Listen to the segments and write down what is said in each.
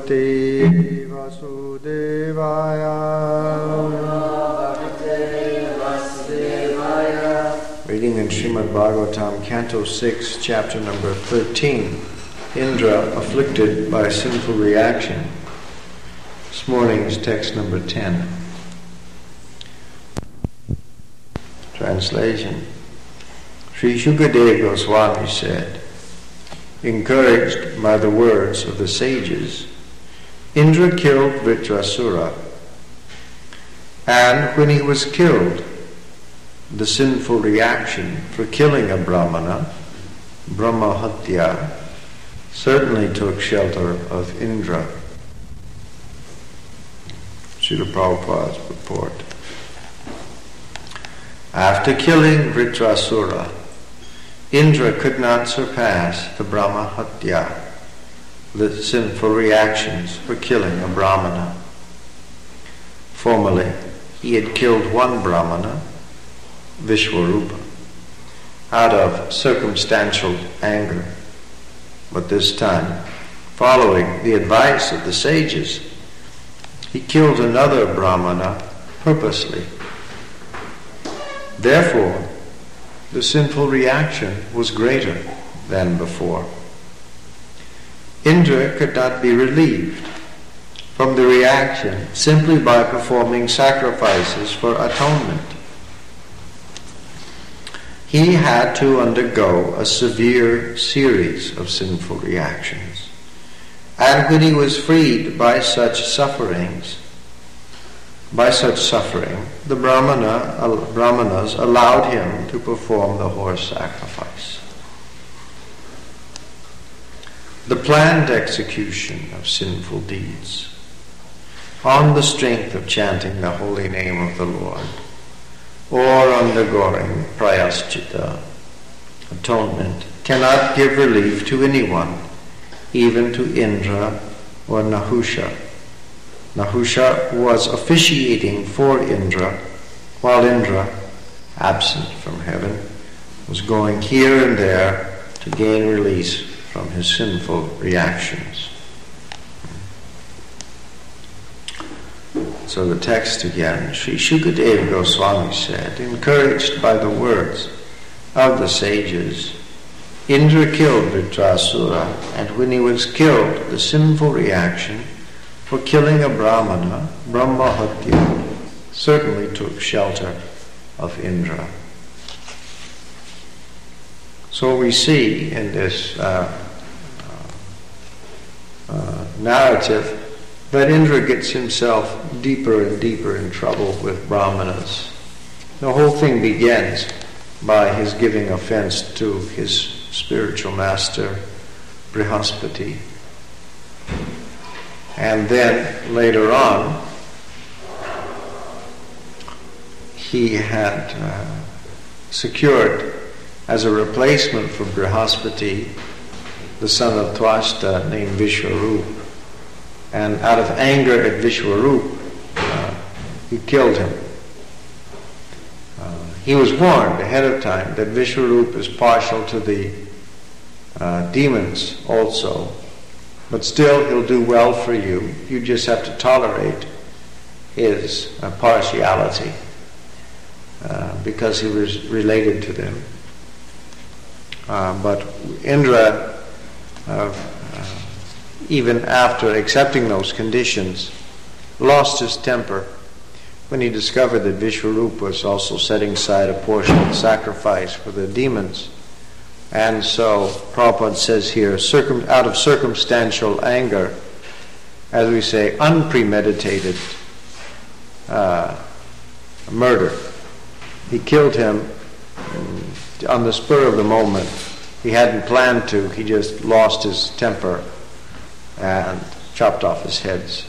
Bhagavate Vasudevaya. Reading in Srimad Bhagavatam, Canto 6, Chapter number 13. Indra afflicted by sinful reaction. This morning's text number 10. Translation. Sri Shukadeva Goswami said, encouraged by the words of the sages, Indra killed Vritrasura, and when he was killed, the sinful reaction for killing a Brahmana, Brahmahatya, certainly took shelter of Indra. Srila Prabhupada's report. After killing Vritrasura, Indra could not surpass the Brahmahatya, the sinful reactions for killing a Brahmana. Formerly, he had killed one Brahmana, Vishwarupa, out of circumstantial anger. But this time, following the advice of the sages, he killed another Brahmana purposely. Therefore, the sinful reaction was greater than before. Indra could not be relieved from the reaction simply by performing sacrifices for atonement. He had to undergo a severe series of sinful reactions. And when he was freed by such suffering, the Brahmanas allowed him to perform the horse sacrifice. The planned execution of sinful deeds on the strength of chanting the holy name of the Lord or undergoing prayaschita, atonement, cannot give relief to anyone, even to Indra or Nahusha. Nahusha was officiating for Indra, while Indra, absent from heaven, was going here and there to gain release from his sinful reactions. So the text again, Sri Shukadeva Goswami said, encouraged by the words of the sages, Indra killed Vritrasura, and when he was killed, the sinful reaction for killing a Brahmana, Brahmahatya, certainly took shelter of Indra. So we see in this narrative that Indra gets himself deeper and deeper in trouble with Brahmanas. The whole thing begins by his giving offense to his spiritual master, Brihaspati. And then later on, he had secured as a replacement for Brihaspati the son of Twashta named Vishwarup. And out of anger at Vishwarup, he killed him. He was warned ahead of time that Vishwarup is partial to the demons also. But still, he'll do well for you. You just have to tolerate his partiality because he was related to them. But Indra, even after accepting those conditions, lost his temper when he discovered that Vishwarup was also setting aside a portion of sacrifice for the demons. And so Prabhupada says here, out of circumstantial anger, as we say, unpremeditated murder. He killed him on the spur of the moment. He hadn't planned to. He just lost his temper and chopped off his heads.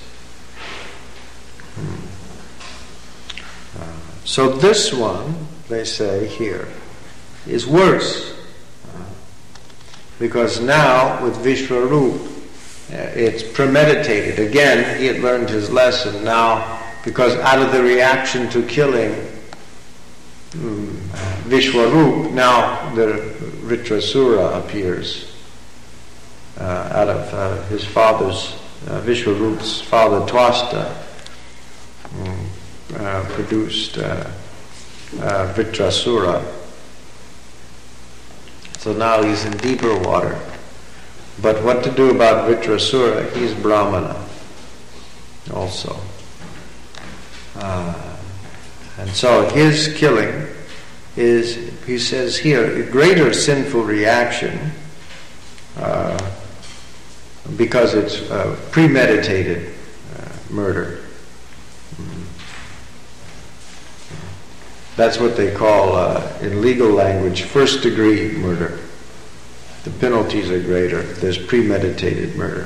So this one, they say here, is worse. Because now with Vishwarup, it's premeditated. Again, he had learned his lesson. Now, because out of the reaction to killing Vishwarup, now the Vritrasura appears out of his father's Vishwarup's father Twasta produced Vritrasura. So now he's in deeper water. But what to do about Vritrasura? He's Brahmana also. And so his killing is, he says here, a greater sinful reaction because it's premeditated murder. That's what they call, in legal language, first-degree murder. The penalties are greater. There's premeditated murder.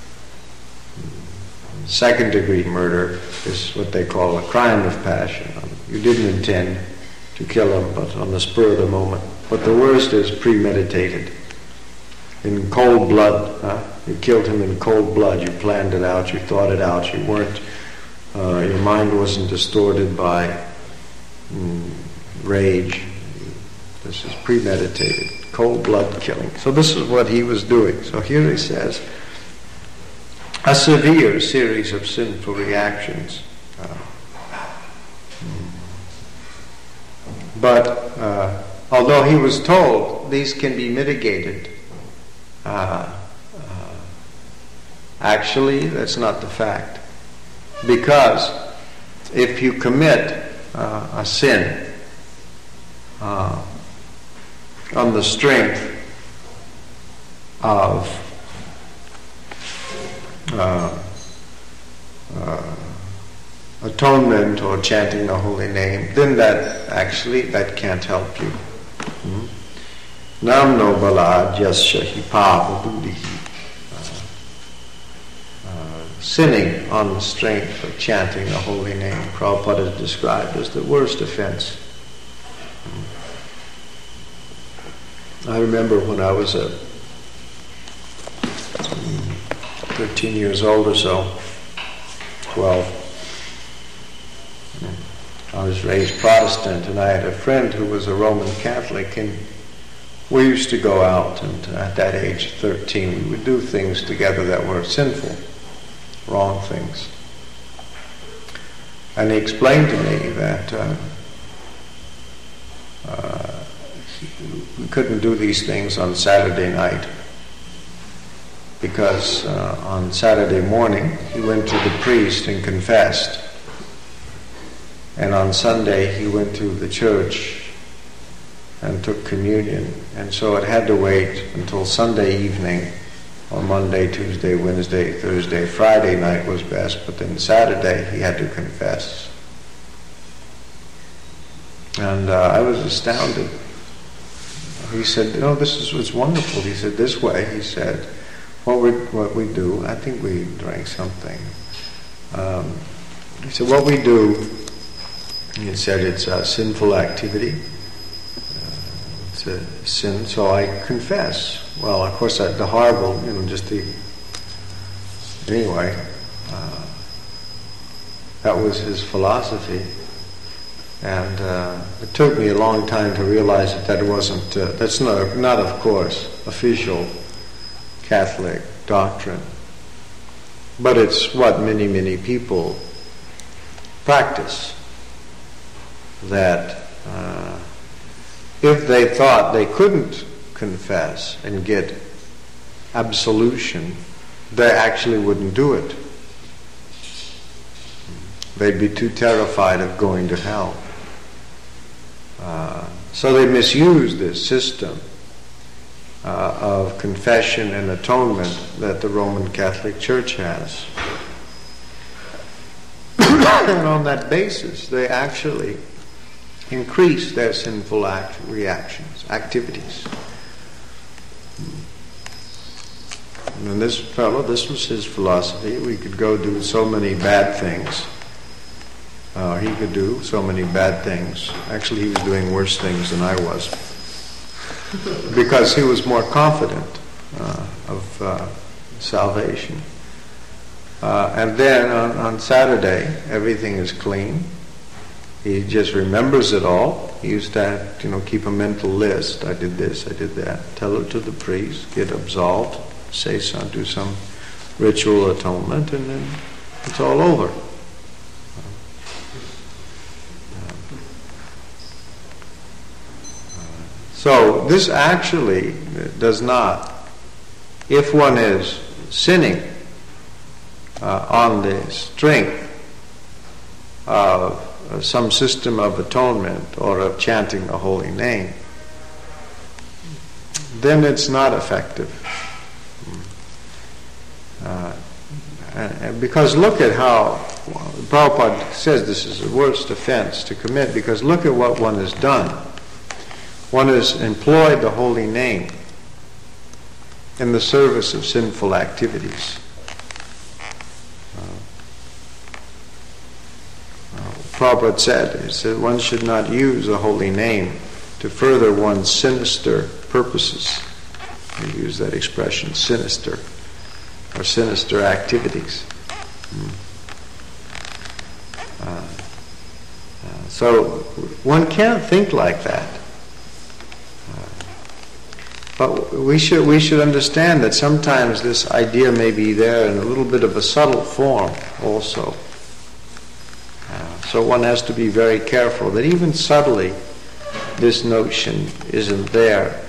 Second-degree murder is what they call a crime of passion. You didn't intend to kill him, but on the spur of the moment. But the worst is premeditated. In cold blood. You killed him in cold blood. You planned it out. You thought it out. You weren't. Your mind wasn't distorted by rage. This is premeditated. Cold blood killing. So this is what he was doing. So here he says, a severe series of sinful reactions. But although he was told these can be mitigated, actually that's not the fact. Because if you commit a sin on the strength of atonement or chanting the holy name, then that can't help you. Nam no bala jasya hi papa buddhi. Sinning on the strength of chanting the holy name, Prabhupada is described as the worst offense. I remember when I was 13 years old or so, 12, I was raised Protestant, and I had a friend who was a Roman Catholic, and we used to go out, and at that age, 13, we would do things together that were sinful, wrong things. And he explained to me that we couldn't do these things on Saturday night, because on Saturday morning he went to the priest and confessed, and on Sunday he went to the church and took communion, and so it had to wait until Sunday evening, or Monday, Tuesday, Wednesday, Thursday, Friday night was best, but then Saturday he had to confess. And I was astounded. He said, it's wonderful. He said, this way, he said, what we do, I think we drank something. He said, what we do, he said, it's a sinful activity. It's a sin, so I confess. Well, of course, the horrible, anyway, that was his philosophy. And it took me a long time to realize that wasn't, that's not, of course, official Catholic doctrine. But it's what many, many people practice. That if they thought they couldn't confess and get absolution, they actually wouldn't do it. They'd be too terrified of going to hell. So they misuse this system of confession and atonement that the Roman Catholic Church has. And on that basis, they actually increase their sinful reactions, activities. And this fellow, this was his philosophy. We could go do so many bad things. He could do so many bad things. Actually, he was doing worse things than I was. Because he was more confident of salvation. And then on Saturday, everything is clean. He just remembers it all. He used to, keep a mental list. I did this, I did that. Tell it to the priest, get absolved, say some, do some ritual atonement, and then it's all over. So this actually does not, if one is sinning on the strength of some system of atonement or of chanting the holy name, then it's not effective. Because look at how Prabhupada says this is the worst offense to commit, because look at what one has done. One has employed the holy name in the service of sinful activities. Prabhupada said one should not use the holy name to further one's sinister purposes. He used that expression, sinister, or sinister activities. So one can't think like that. But we should understand that sometimes this idea may be there in a little bit of a subtle form also. So one has to be very careful that even subtly this notion isn't there,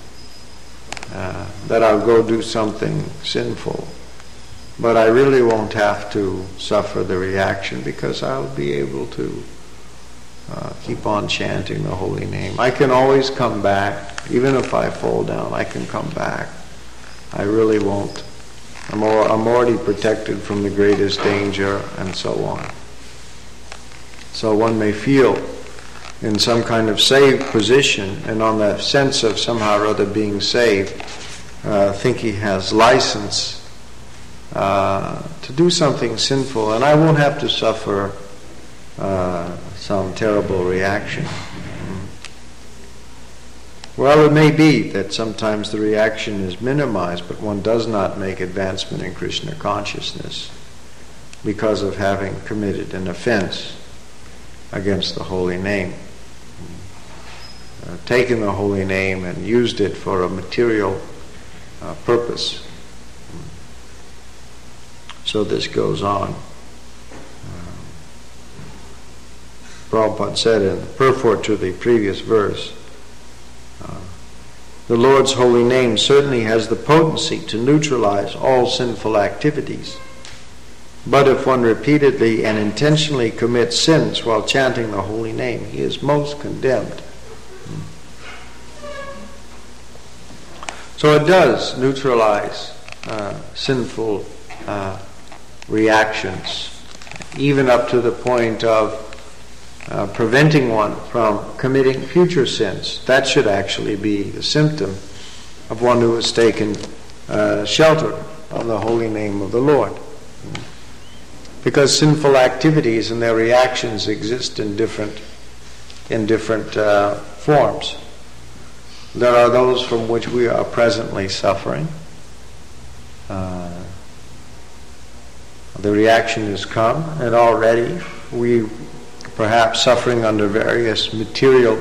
that I'll go do something sinful, but I really won't have to suffer the reaction because I'll be able to keep on chanting the holy name. I can always come back. Even if I fall down, I can come back. I really won't. I'm already protected from the greatest danger, and so on. So one may feel in some kind of saved position, and on that sense of somehow or other being saved, think he has license to do something sinful, and I won't have to suffer some terrible reaction. Well, it may be that sometimes the reaction is minimized, but one does not make advancement in Krishna consciousness because of having committed an offense against the holy name. Taken the holy name and used it for a material purpose. So this goes on. Prabhupada said in the purport to the previous verse, the Lord's holy name certainly has the potency to neutralize all sinful activities. But if one repeatedly and intentionally commits sins while chanting the holy name, he is most condemned. So it does neutralize sinful reactions, even up to the point of preventing one from committing future sins. That should actually be the symptom of one who has taken shelter of the holy name of the Lord. Because sinful activities and their reactions exist in different forms. There are those from which we are presently suffering. The reaction has come, and already we perhaps suffering under various material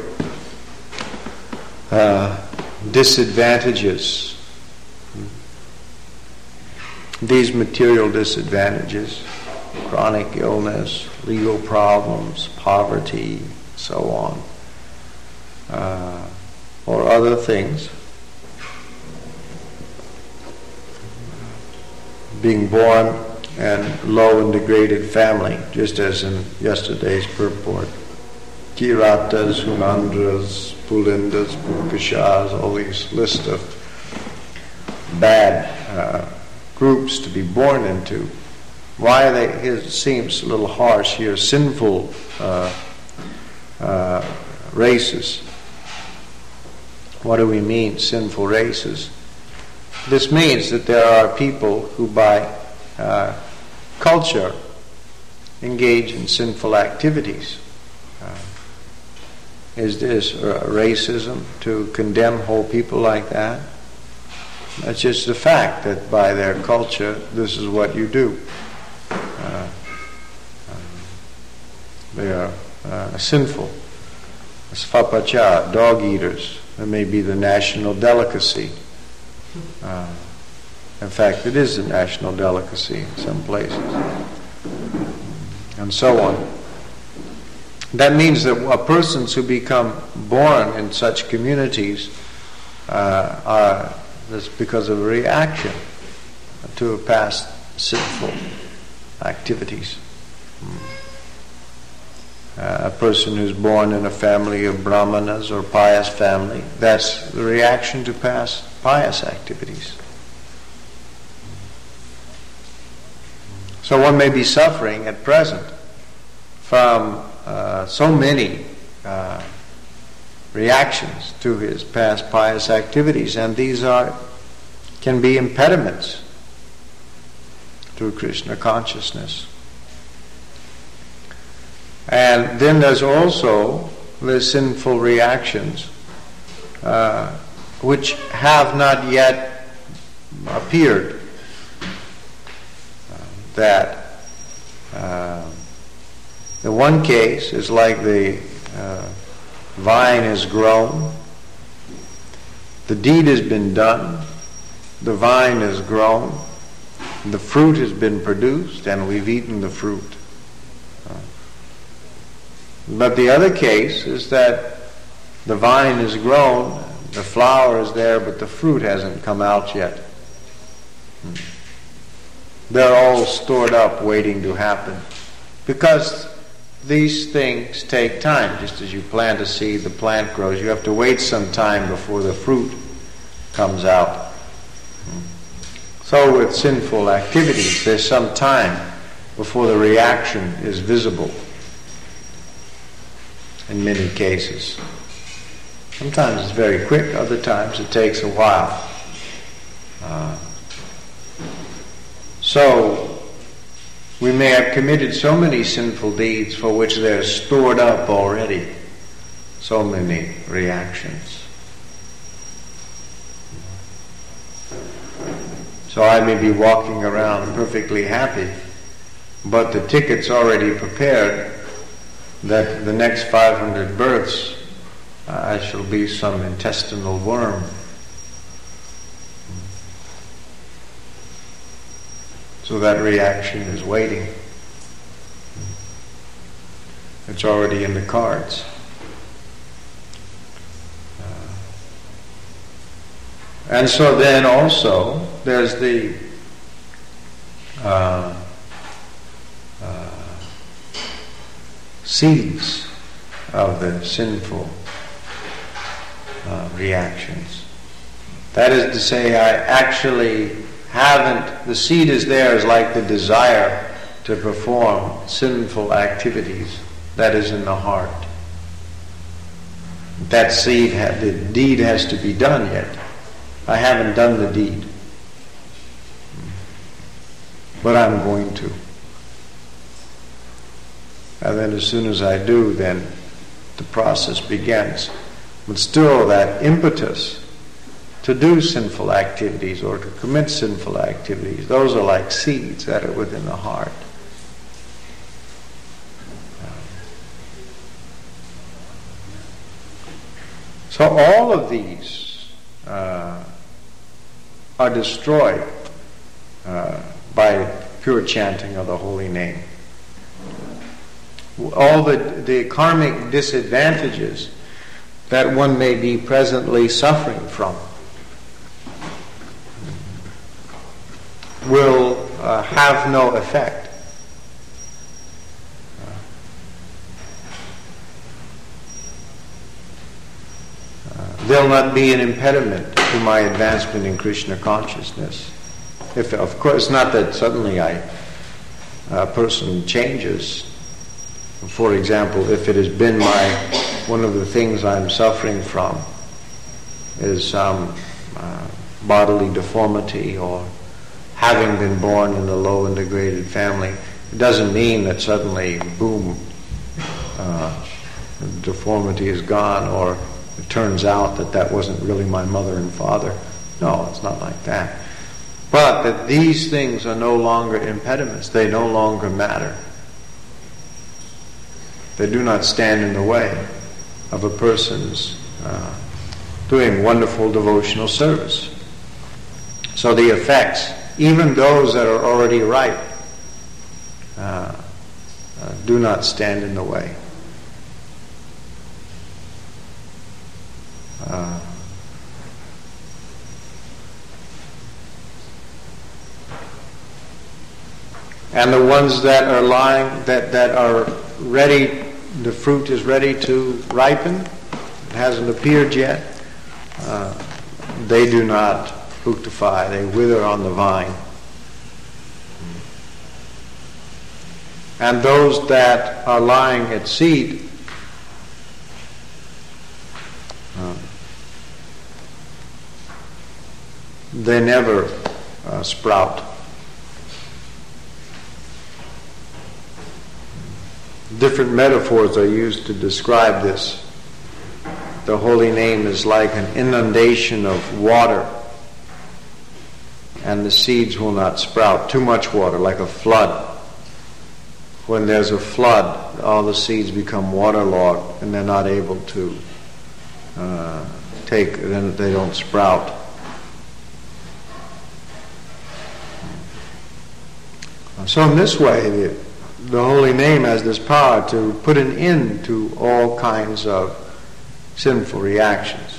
disadvantages. These material disadvantages, chronic illness, legal problems, poverty, so on, or other things, being born and low and degraded family, just as in yesterday's purport. Kiratas, Hunandras, Pulindas, Pukashas, all these list of bad groups to be born into. Why are they? It seems a little harsh here. Sinful races. What do we mean, sinful races? This means that there are people who by culture engage in sinful activities. Is this racism to condemn whole people like that? That's just the fact that by their culture, this is what you do. They are sinful. Svapacha, dog eaters. That may be the national delicacy. In fact, it is a national delicacy in some places. And so on. That means that persons who become born in such communities that's because of a reaction to past sinful activities. A person who's born in a family of brahmanas or pious family, that's the reaction to past pious activities. So one may be suffering at present from so many reactions to his past pious activities, and these can be impediments to Krishna consciousness. And then there's also the sinful reactions which have not yet appeared. That the one case is like the vine has grown, the deed has been done, the vine has grown, the fruit has been produced, and we've eaten the fruit. But the other case is that the vine has grown, the flower is there, but the fruit hasn't come out yet. They're all stored up waiting to happen. Because these things take time. Just as you plant a seed, the plant grows. You have to wait some time before the fruit comes out. So with sinful activities, there's some time before the reaction is visible. In many cases. Sometimes it's very quick, other times it takes a while. So we may have committed so many sinful deeds for which they're stored up already so many reactions. So I may be walking around perfectly happy, but the ticket's already prepared that the next 500 births I shall be some intestinal worm. So that reaction is waiting. It's already in the cards. And so then also there's the seeds of the sinful reactions. That is to say, I actually haven't, the seed is there as like the desire to perform sinful activities that is in the heart. That seed, the deed has to be done yet. I haven't done the deed. But I'm going to. And then as soon as I do, then the process begins. But still that impetus to do sinful activities or to commit sinful activities, those are like seeds that are within the heart. So all of these are destroyed by pure chanting of the holy name. All the karmic disadvantages that one may be presently suffering from will have no effect. They'll not be an impediment to my advancement in Krishna consciousness. If, of course, not that suddenly a person changes. For example, if it has been one of the things I'm suffering from is some bodily deformity or having been born in a low and degraded family, it doesn't mean that suddenly, boom, deformity is gone, or it turns out that wasn't really my mother and father. No, it's not like that. But that these things are no longer impediments. They no longer matter. They do not stand in the way of a person's doing wonderful devotional service. So the effects, even those that are already ripe, do not stand in the way. And the ones that are lying, that are ready, the fruit is ready to ripen, it hasn't appeared yet, they do not fructify, they wither on the vine. And those that are lying at seed, they never sprout. Different metaphors are used to describe this. The holy name is like an inundation of water, and the seeds will not sprout. Too much water, like a flood. When there's a flood, all the seeds become waterlogged, and they're not able to then they don't sprout. So in this way, the holy name has this power to put an end to all kinds of sinful reactions.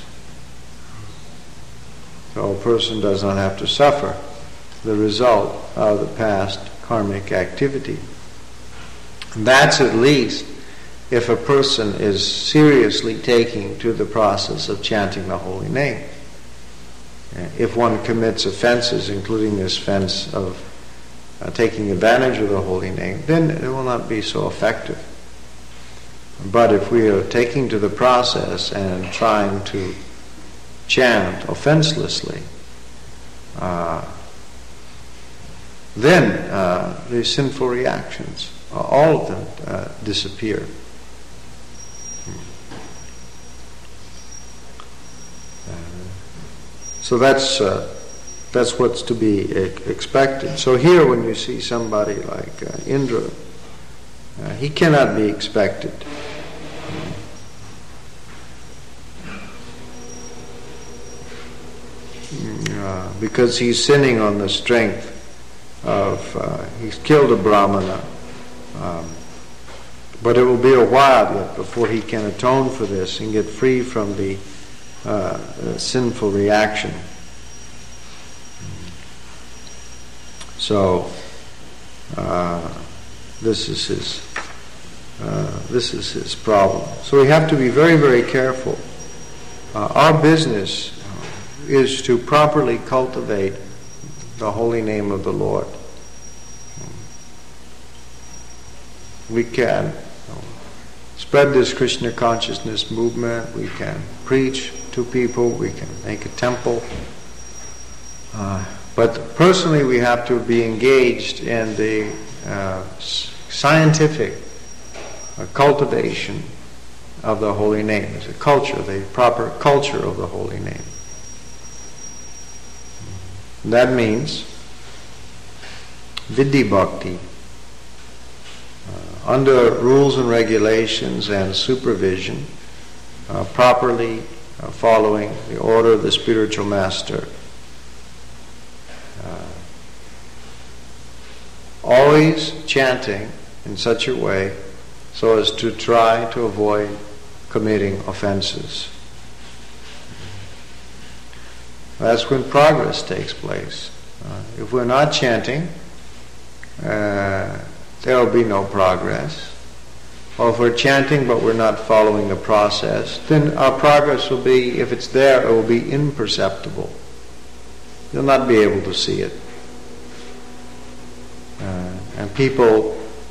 So a person does not have to suffer the result of the past karmic activity. That's at least if a person is seriously taking to the process of chanting the holy name. If one commits offenses, including this offense of taking advantage of the holy name, then it will not be so effective. But if we are taking to the process and trying to chant offenselessly, then the sinful reactions, all of them, disappear. So that's what's to be expected. So here, when you see somebody like Indra, he cannot be expected because he's sinning on the strength of he's killed a Brahmana, but it will be a while yet before he can atone for this and get free from the sinful reaction. So this is his problem. So we have to be very, very careful. Our business is to properly cultivate the holy name of the Lord. We can spread this Krishna consciousness movement. We can preach to people. We can make a temple. But personally, we have to be engaged in the scientific cultivation of the holy name. It's a culture, the proper culture of the holy name. That means Vidhi Bhakti, under rules and regulations and supervision, properly following the order of the spiritual master. Always chanting in such a way so as to try to avoid committing offenses. That's when progress takes place. If we're not chanting, there will be no progress. Or if we're chanting but we're not following the process, then our progress will be, if it's there, it will be imperceptible. You'll not be able to see it. And people,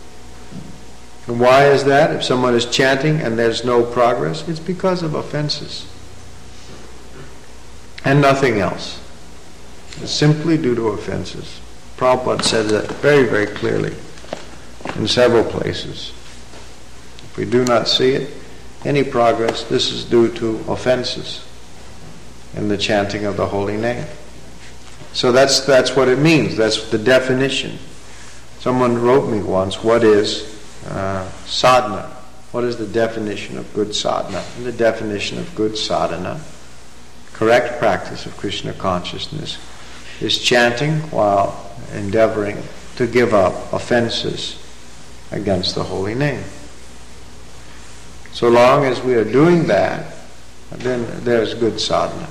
why is that? If someone is chanting and there's no progress, it's because of offenses. And nothing else. It's simply due to offenses. Prabhupada said that very, very clearly in several places. If we do not see it, any progress, this is due to offenses in the chanting of the holy name. So that's what it means. That's the definition. Someone wrote me once, what is sadhana? What is the definition of good sadhana? And the definition of good sadhana, correct practice of Krishna consciousness, is chanting while endeavoring to give up offenses against the holy name. So long as we are doing that, then there's good sadhana.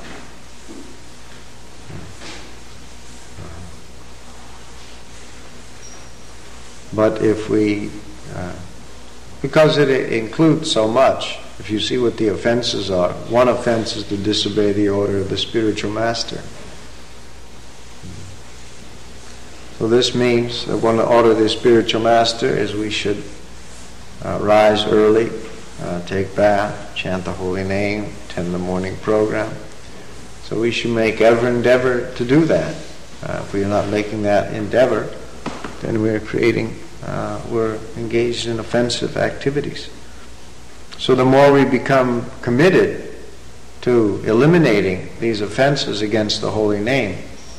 But if we, because it includes so much, if you see what the offenses are, one offense is to disobey the order of the spiritual master. So this means that one order of the spiritual master is we should rise early, take bath, chant the holy name, attend the morning program. So we should make every endeavor to do that. If we are not making that endeavor, then we're engaged in offensive activities. So the more we become committed to eliminating these offenses against the holy name,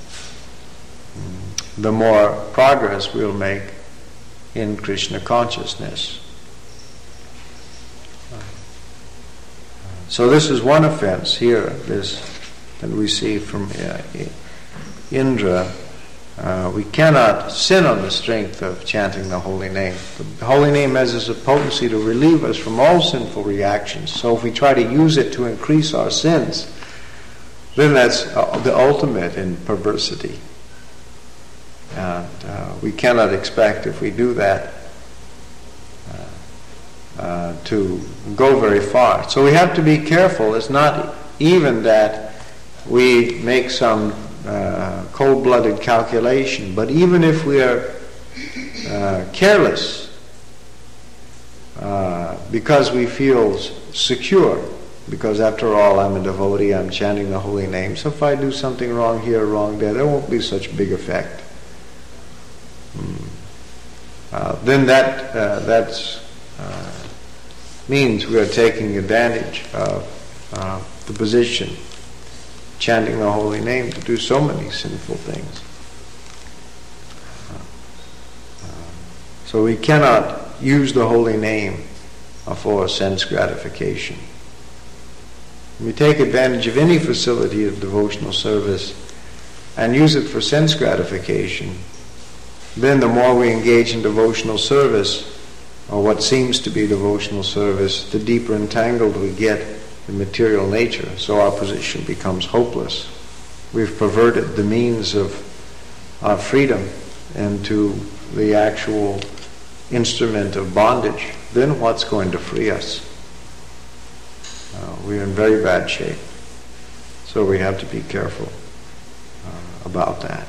the more progress we'll make in Krishna consciousness. So this is one offense here, that we see from Indra. We cannot sin on the strength of chanting the holy name. The holy name has a potency to relieve us from all sinful reactions. So if we try to use it to increase our sins, then that's the ultimate in perversity. And we cannot expect, if we do that, to go very far. So we have to be careful. It's not even that we make some cold-blooded calculation, but even if we are careless because we feel secure, because after all I'm a devotee, I'm chanting the holy name, so if I do something wrong here, wrong there won't be such big effect. Then that means we are taking advantage of the position, chanting the holy name, to do so many sinful things. So we cannot use the holy name for sense gratification. We take advantage of any facility of devotional service and use it for sense gratification. Then the more we engage in devotional service, or what seems to be devotional service, the deeper entangled we get in material nature, so our position becomes hopeless. We've perverted the means of our freedom into the actual instrument of bondage. Then what's going to free us? We're in very bad shape. So we have to be careful about that.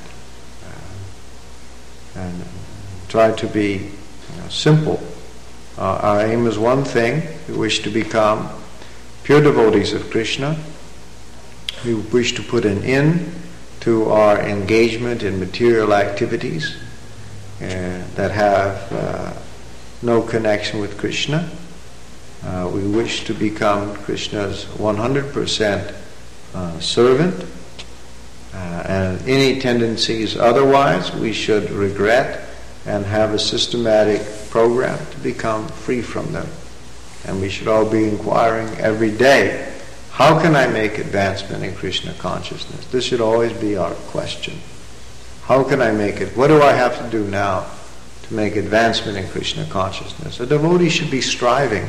And try to be simple. Our aim is one thing. We wish to become pure devotees of Krishna. We wish to put an end to our engagement in material activities that have no connection with Krishna. We wish to become Krishna's 100% servant. And any tendencies otherwise, we should regret and have a systematic program to become free from them. And we should all be inquiring every day, how can I make advancement in Krishna consciousness? This should always be our question. How can I make it? What do I have to do now to make advancement in Krishna consciousness? A devotee should be striving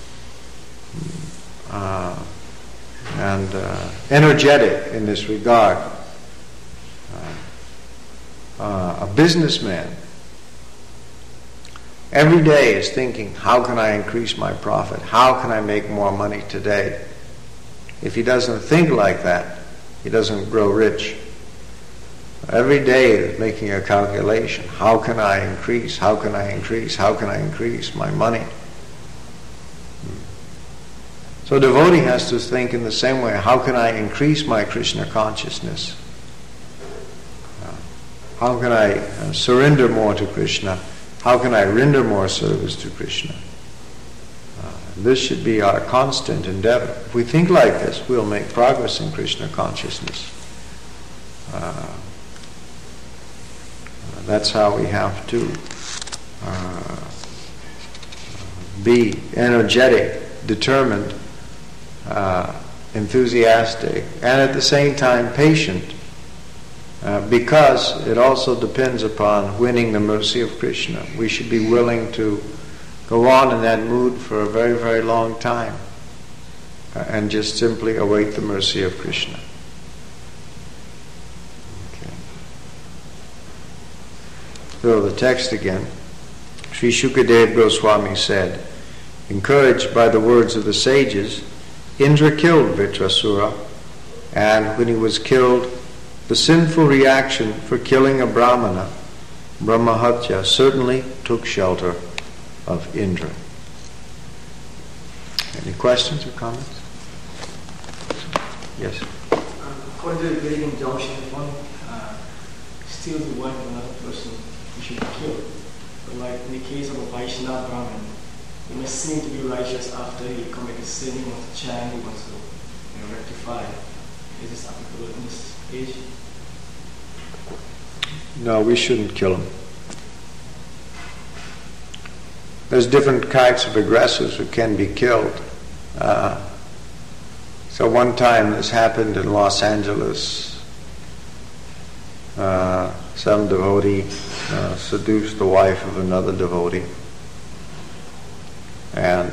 and energetic in this regard. A businessman every day is thinking, how can I increase my profit? How can I make more money today? If he doesn't think like that, he doesn't grow rich. Every day is making a calculation. How can I increase? How can I increase? How can I increase my money? So a devotee has to think in the same way, how can I increase my Krishna consciousness? How can I surrender more to Krishna? How can I render more service to Krishna? This should be our constant endeavor. If we think like this, we'll make progress in Krishna consciousness. That's how we have to be energetic, determined, enthusiastic, and at the same time patient because it also depends upon winning the mercy of Krishna. We should be willing to go on in that mood for a very, very long time and just simply await the mercy of Krishna. Okay. So the text again. Sri Shukadev Goswami said, encouraged by the words of the sages, Indra killed Vitrasura, and when he was killed, the sinful reaction for killing a Brahmana, Brahmahatya, certainly took shelter of Indra. Any questions or comments? Yes? According to the Vedic injunction, if one steals the wife of another person, he should be killed. But like in the case of a Vaishnava Brahmin, he must seem to be righteous after he commits a sin, he wants to chant, he wants to rectify. Is this applicable in this age? No, we shouldn't kill him. There's different kinds of aggressors who can be killed. So one time this happened in Los Angeles. Some devotee seduced the wife of another devotee. And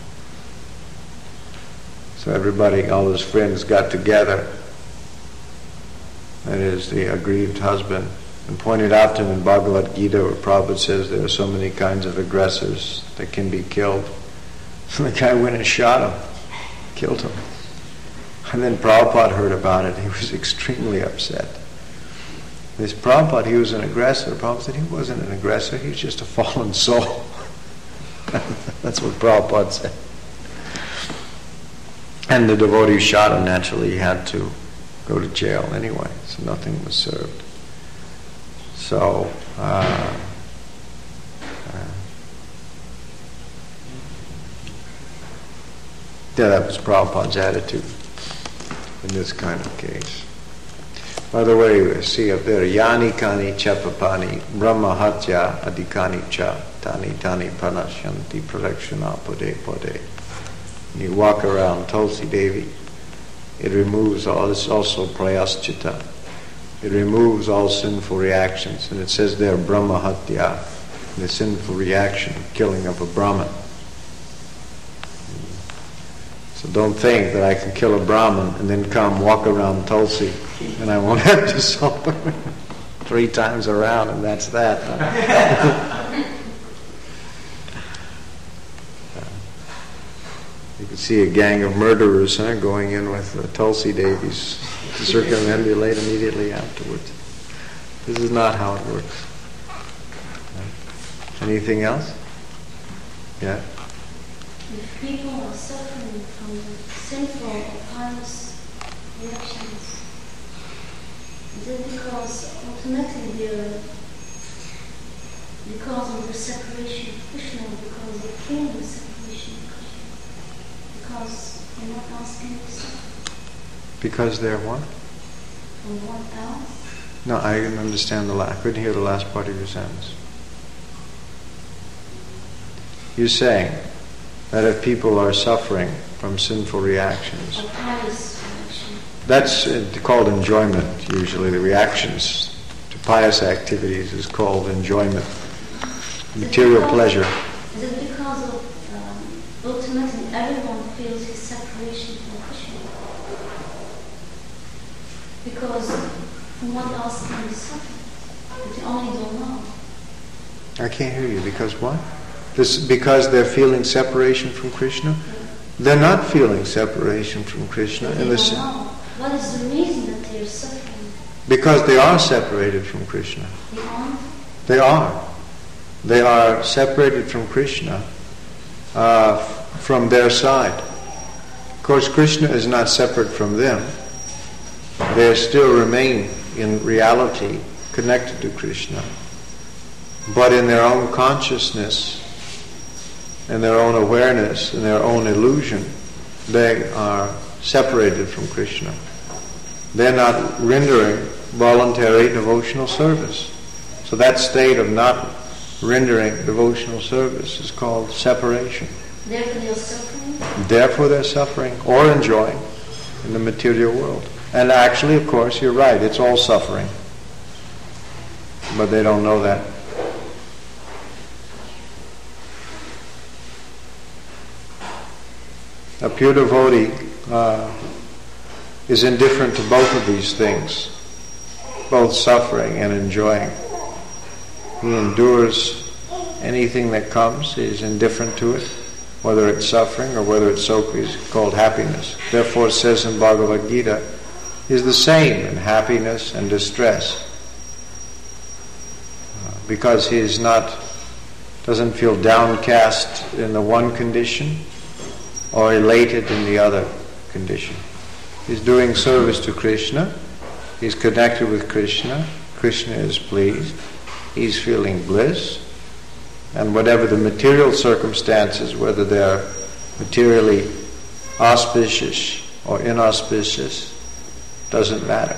so everybody, all his friends got together, that is the aggrieved husband, and pointed out to him in Bhagavad Gita where Prabhupada says there are so many kinds of aggressors that can be killed. So the guy went and shot him, killed him. And then Prabhupada heard about it. He was extremely upset. This Prabhupada, he was an aggressor. Prabhupada said he wasn't an aggressor, he was just a fallen soul. That's what Prabhupada said. And the devotee who shot him, naturally, he had to go to jail anyway, so nothing was served. So, yeah, that was Prabhupada's attitude in this kind of case. By the way, see up there, Yani Kani Chapapani Brahmahatya Adhikani Cha Tani Tani Pranashyanti Pradakshana Pode Pode. When you walk around Tulsi Devi, it removes all, it's also Prayaschita. It removes all sinful reactions. And it says there, Brahmahatya, the sinful reaction, killing of a Brahman. So don't think that I can kill a Brahman and then come walk around Tulsi and I won't have to suffer 3 times around and that's that. You can see a gang of murderers going in with Tulsi Devis to circumambulate immediately afterwards. This is not how it works. Anything else? Yeah? If people are suffering from sinful or pious reactions, is it because ultimately they're because of the separation of Krishna, because they feel the separation of Krishna, because they're not asking to suffer? Because they're what? From what else? No, I didn't understand I couldn't hear the last part of your sentence. You're saying that if people are suffering from sinful reactions, A pious reaction. that's called enjoyment usually. The reactions to pious activities is called enjoyment, material pleasure. Is it because of ultimately everyone feels his separation from Krishna? Because from what else can we suffer? But you only don't know. I can't hear you. Because what? Because they're feeling separation from Krishna? They're not feeling separation from Krishna. But they don't know. What is the reason that they are suffering? Because they are separated from Krishna. They aren't? They are. They are separated from Krishna from their side. Of course, Krishna is not separate from them. They still remain in reality connected to Krishna. But in their own consciousness, in their own awareness, in their own illusion, they are separated from Krishna. They're not rendering voluntary devotional service. So that state of not rendering devotional service is called separation. Therefore they are suffering? Therefore they're suffering or enjoying in the material world. And actually, of course, you're right, it's all suffering. but they don't know that. A pure devotee is indifferent to both of these things, both suffering and enjoying. He endures anything that comes. He is indifferent to it, whether it's suffering or whether it's so-called happiness. Therefore it says in Bhagavad Gita, he is the same in happiness and distress, because he is doesn't feel downcast in the one condition or elated in the other condition. He's doing service to Krishna. He's connected with Krishna. Krishna is pleased. He's feeling bliss. And whatever the material circumstances, whether they're materially auspicious or inauspicious, doesn't matter.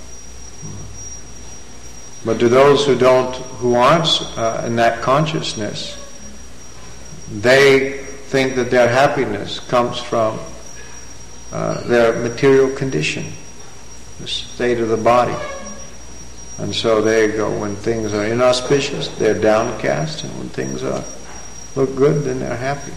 But to those who aren't in that consciousness, they think that their happiness comes from their material condition, the state of the body. And so they go, when things are inauspicious, they're downcast, and when things look good, then they're happy.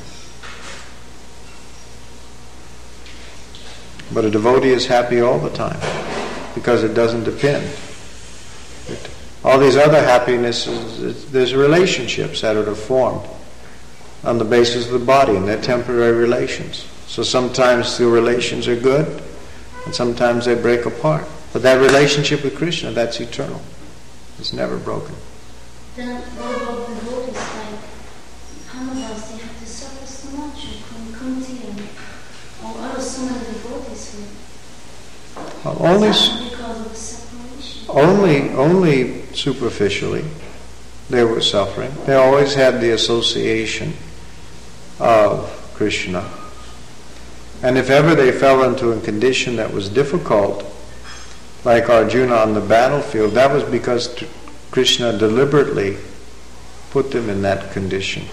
But a devotee is happy all the time, because it doesn't depend. All these other happinesses, there's relationships that are formed on the basis of the body, and they're temporary relations. So sometimes the relations are good, and sometimes they break apart. But that relationship with Krishna, that's eternal. It's never broken. Then what about devotees like Hamadas? They have to suffer so much, and Kunti and all other so many devotees who Only because of the separation. Only superficially they were suffering. They always had the association of Krishna. And if ever they fell into a condition that was difficult, like Arjuna on the battlefield, that was because Krishna deliberately put them in that condition.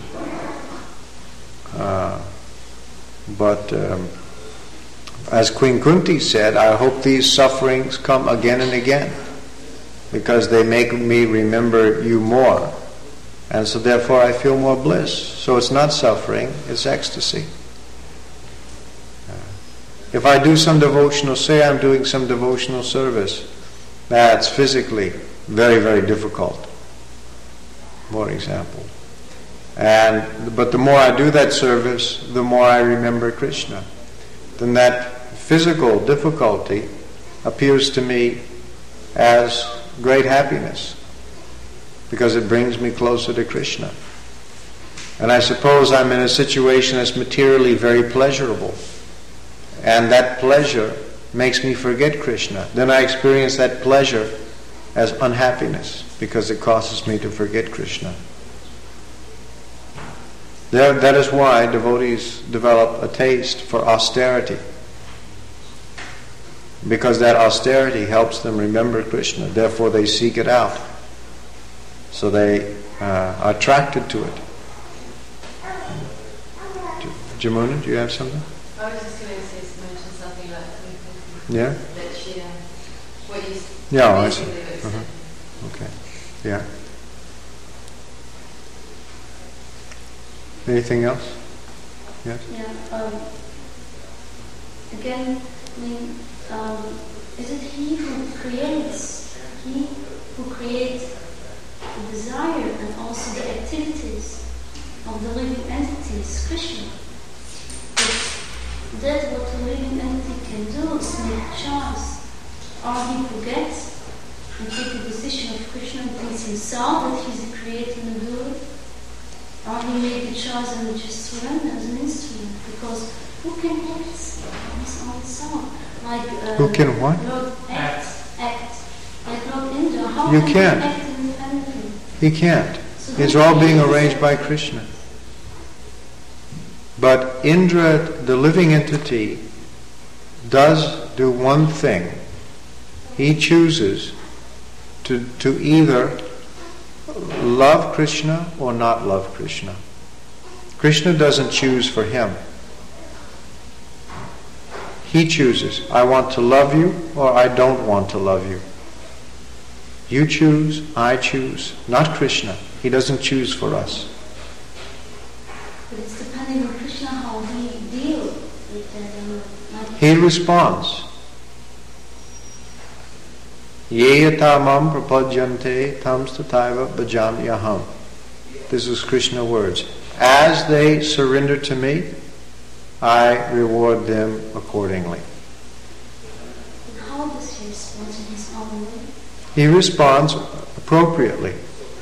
But as Queen Kunti said, I hope these sufferings come again and again, because they make me remember you more. And so therefore I feel more bliss. So it's not suffering, it's ecstasy. If I do some devotional, say I'm doing some devotional service, that's physically very, very difficult, for example. But the more I do that service, the more I remember Krishna. Then that physical difficulty appears to me as great happiness, because it brings me closer to Krishna. And I suppose I'm in a situation that's materially very pleasurable, and that pleasure makes me forget Krishna. Then I experience that pleasure as unhappiness, because it causes me to forget Krishna. That is why devotees develop a taste for austerity, because that austerity helps them remember Krishna. Therefore they seek it out. So they are attracted to it. Jamuna, do you have something? I was just going to mention something about yeah? that she, what you yeah, I see. said. Okay. Yeah. Anything else? Yes? Yeah. Again, I mean, is it he who creates the desire and also the activities of the living entities, Krishna? That what the living entity can do is make a choice. Or he forgets and takes the position of Krishna and thinks himself that he's the creator and the doer. Or he made the choice and just surrender as an instrument. Because who can act on his own self? Like who can what? Lord act. Like Lord Indra. How you can can't. he act independently? He can't. So It's all being arranged by Krishna. But Indra, the living entity, does do one thing. He chooses to either love Krishna or not love Krishna. Krishna doesn't choose for him. He chooses, I want to love you or I don't want to love you. You choose, I choose, not Krishna. He doesn't choose for us. But it's depending on Krishna how we deal with that. He responds. Ye yatamam prapadyante tamstataiva bhajamyaham. This is Krishna words. As they surrender to me, I reward them accordingly. How does he respond in his own way? He responds appropriately.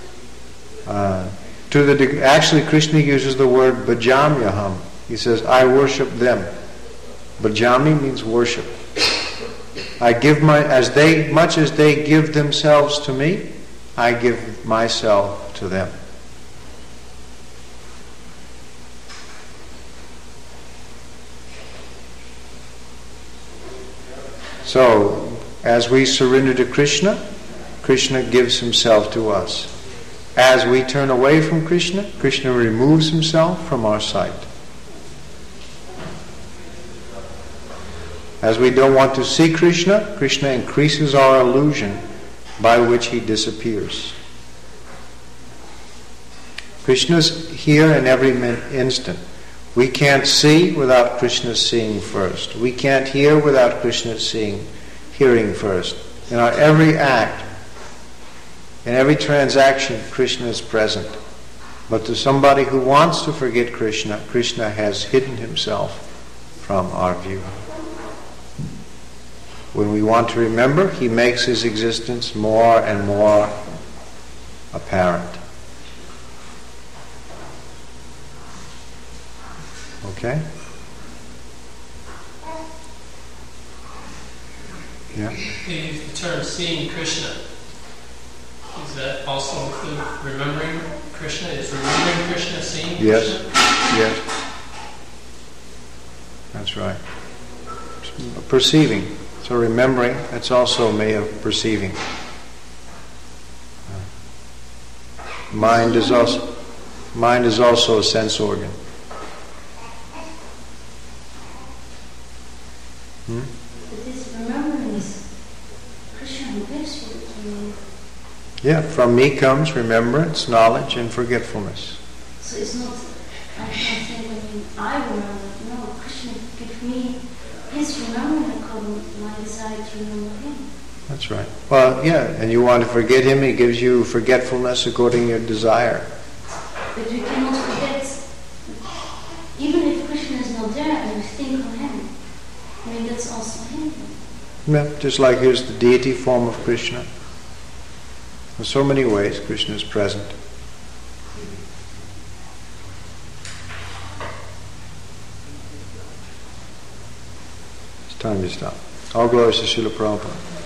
Actually, Krishna uses the word bhajamyaham. He says, I worship them. Bhajami means worship. I give much as they give themselves to me, I give myself to them. So, as we surrender to Krishna, Krishna gives himself to us. As we turn away from Krishna, Krishna removes himself from our sight. As we don't want to see Krishna, Krishna increases our illusion by which he disappears. Krishna's here in every instant. We can't see without Krishna seeing first. We can't hear without Krishna hearing first. In our every act, in every transaction, Krishna is present. But to somebody who wants to forget Krishna, Krishna has hidden himself from our view. When we want to remember, he makes his existence more and more apparent. Okay? Yeah? The term seeing Krishna, does that also include remembering Krishna? Is remembering Krishna seeing Yes. Krishna? Yes. That's right. Perceiving. So remembering, it's also a way of perceiving. Mind is also a sense organ. But this remembering is Krishna who gives you to me. Yeah, from me comes remembrance, knowledge, and forgetfulness. So it's not, I can't say when I remember. No, Krishna gives me his remembering according to my desire to remember him. That's right. Well, yeah, and you want to forget him, he gives you forgetfulness according to your desire. But we cannot forget, even if Krishna is not there and we think of him, I mean that's also him. Yeah, just like here's the deity form of Krishna. In so many ways, Krishna is present. It's time to stop. All glories to Srila Prabhupada.